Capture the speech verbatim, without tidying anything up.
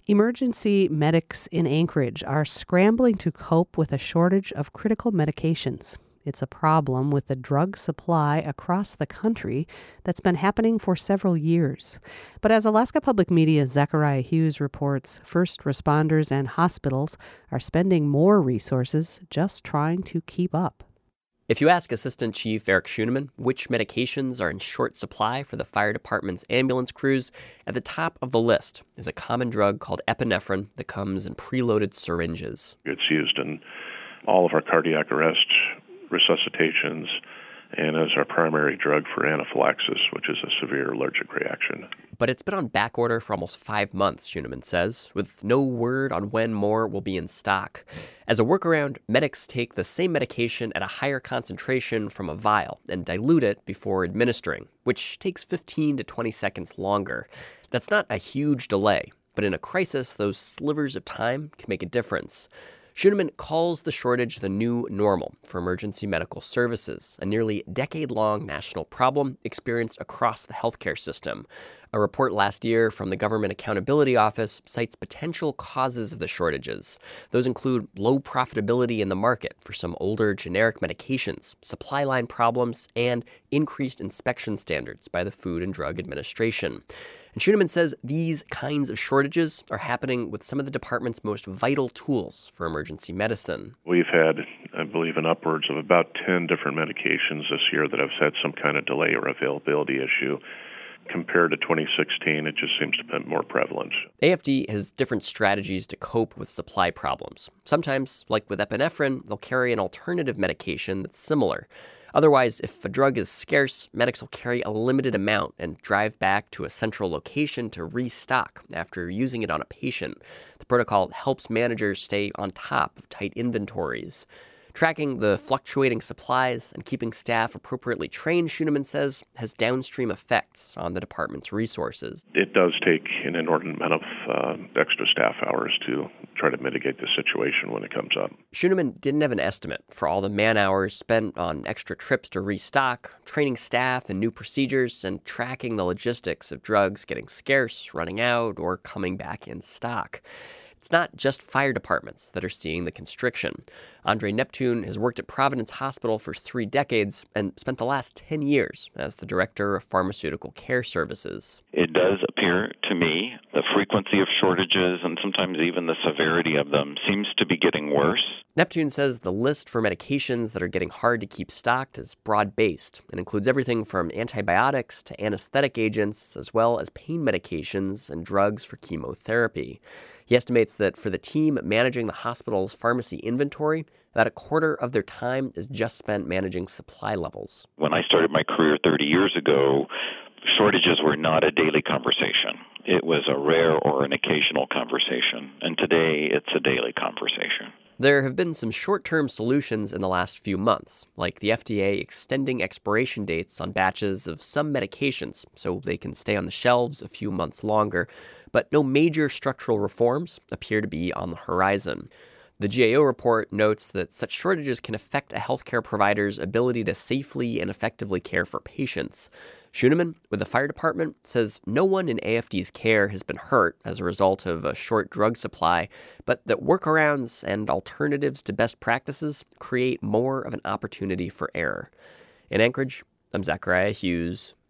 Emergency medics in Anchorage are scrambling to cope with a shortage of critical medications. It's a problem with the drug supply across the country that's been happening for several years. But as Alaska Public Media's Zachariah Hughes reports, first responders and hospitals are spending more resources just trying to keep up. If you ask Assistant Chief Eric Schoeneman which medications are in short supply for the fire department's ambulance crews, at the top of the list is a common drug called epinephrine that comes in preloaded syringes. It's used in all of our cardiac arrest resuscitations and as our primary drug for anaphylaxis, which is a severe allergic reaction. But it's been on back order for almost five months, Schoeneman says, with no word on when more will be in stock. As a workaround, medics take the same medication at a higher concentration from a vial and dilute it before administering, which takes fifteen to twenty seconds longer. That's not a huge delay, but in a crisis, those slivers of time can make a difference. Schoeneman calls the shortage the new normal for emergency medical services, a nearly decade-long national problem experienced across the healthcare system. A report last year from the Government Accountability Office cites potential causes of the shortages. Those include low profitability in the market for some older generic medications, supply line problems, and increased inspection standards by the Food and Drug Administration. And Schoeneman says these kinds of shortages are happening with some of the department's most vital tools for emergency medicine. We've had, I believe, an upwards of about ten different medications this year that have had some kind of delay or availability issue. Compared to twenty sixteen, it just seems to be more prevalent. A F D has different strategies to cope with supply problems. Sometimes, like with epinephrine, they'll carry an alternative medication that's similar. Otherwise, if a drug is scarce, medics will carry a limited amount and drive back to a central location to restock after using it on a patient. The protocol helps managers stay on top of tight inventories. Tracking the fluctuating supplies and keeping staff appropriately trained, Schoeneman says, has downstream effects on the department's resources. It does take an inordinate amount of uh, extra staff hours to try to mitigate the situation when it comes up. Schoeneman didn't have an estimate for all the man-hours spent on extra trips to restock, training staff in new procedures, and tracking the logistics of drugs getting scarce, running out, or coming back in stock. It's not just fire departments that are seeing the constriction. Andre Neptune has worked at Providence Hospital for three decades and spent the last ten years as the director of pharmaceutical care services. It does appear to me the frequency of shortages and sometimes even the severity of them seems to be getting worse. Neptune says the list for medications that are getting hard to keep stocked is broad-based and includes everything from antibiotics to anesthetic agents, as well as pain medications and drugs for chemotherapy. He estimates that for the team managing the hospital's pharmacy inventory, about a quarter of their time is just spent managing supply levels. When I started my career thirty years ago, shortages were not a daily conversation. It was a rare or an occasional conversation, and today it's a daily conversation. There have been some short-term solutions in the last few months, like the F D A extending expiration dates on batches of some medications so they can stay on the shelves a few months longer, but no major structural reforms appear to be on the horizon. The G A O report notes that such shortages can affect a healthcare provider's ability to safely and effectively care for patients. Schoeneman, with the fire department, says no one in A F D's care has been hurt as a result of a short drug supply, but that workarounds and alternatives to best practices create more of an opportunity for error. In Anchorage, I'm Zachariah Hughes,